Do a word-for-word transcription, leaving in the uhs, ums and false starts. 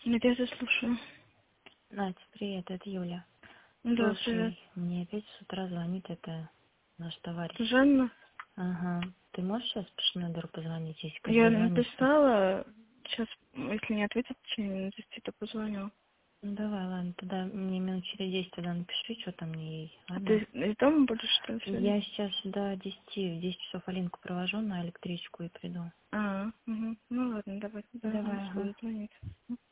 Надежда, слушаю. Надь, привет, это Юля. Да, привет. Слушай, мне опять с утра звонит это наш товарищ. Жанна, Ага. Ты можешь сейчас по Шнайдеру позвонить, если как я дозвонишься? написала, сейчас, если не ответит в течение минут десяти, то позвоню. Ну давай, ладно, тогда мне минут через десять тогда напиши, что там мне ей, А ладно? ты из дома будешь, что ли, сегодня? Я сейчас до десяти, в десять часов Алинку провожу на электричку и приду. А, угу. Ну ладно, давай, тогда Давай, она ага. будет звонить.